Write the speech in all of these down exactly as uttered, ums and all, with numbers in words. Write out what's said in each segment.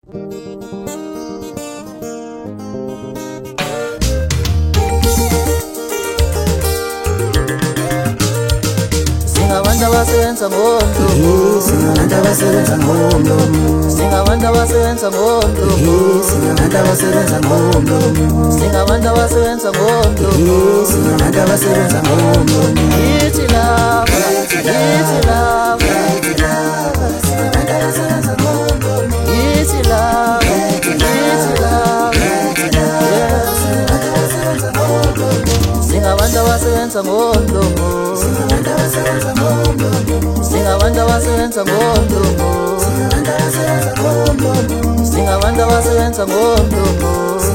Singabantu abasebenza ngomlomo, singabantu abasebenza ngomlomo, singabantu abasebenza ngomlomo, singabantu abasebenza ngomlomo, singabantu abasebenza ngomlomo, singabantu abasebenza ngomlomo. Yithi lava, yithi lava, yithi lava, singabantu abasebenza ngomlomo, yithi lava, yithi lava, yithi lava, singabantu abasebenza ngomlomo, singabantu abasebenza ngomlomo. Singabantu abasebenza ngomlomo, singabantu abasebenza ngomlomo,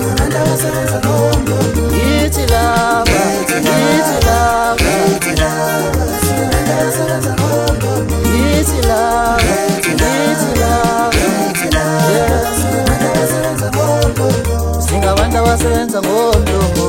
yithi lava, yithi lava, yithi lava, yithi lava, singabantu abasebenza ngomlomo.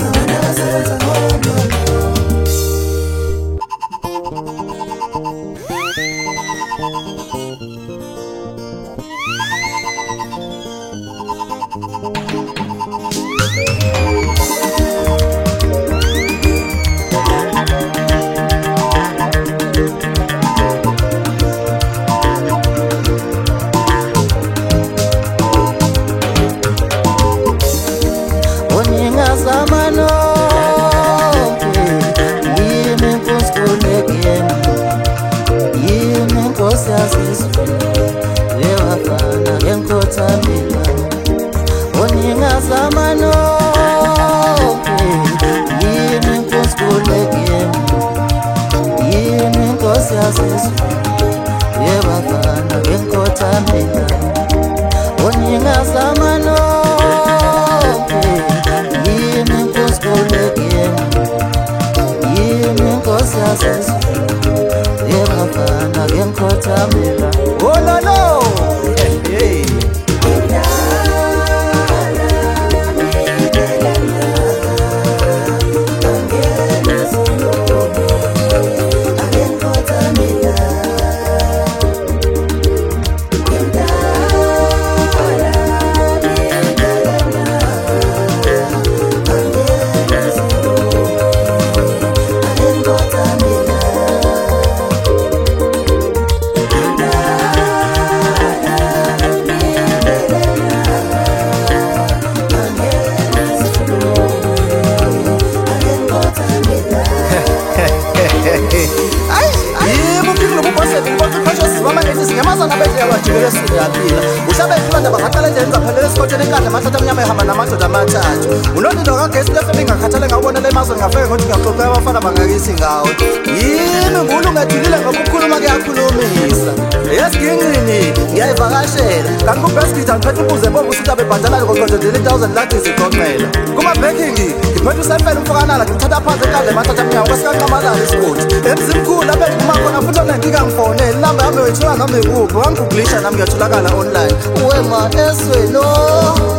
Oh no no! Hey, hey. Unondindo kagesi lefemi ngakhathale ngawubona le mazwe ngafeke ngokuthi ngaxoxa abafana bangakisi ngawo. Yimi ngulu ngajulile ngokukhuluma kuyakhulumisa. Yesigingqini ngiyayivakashela. Kanti kubhesigida ngiphethe umbuze bobu ukuthi abebhadala ngoqoqo nje one thousand lathi siqoqela. Kuma banking ngiphethe usempela umfokanala ngithatha phansi ekadle mathatha mnyango kwesikanqamalala isibodi. Emzimkhulu abephuma khona futhi onenkinga ngifonela. Inamba yami wethiwa noma ikuphi wangiguglisha nami ngiyatholakala online. Wema eswe no.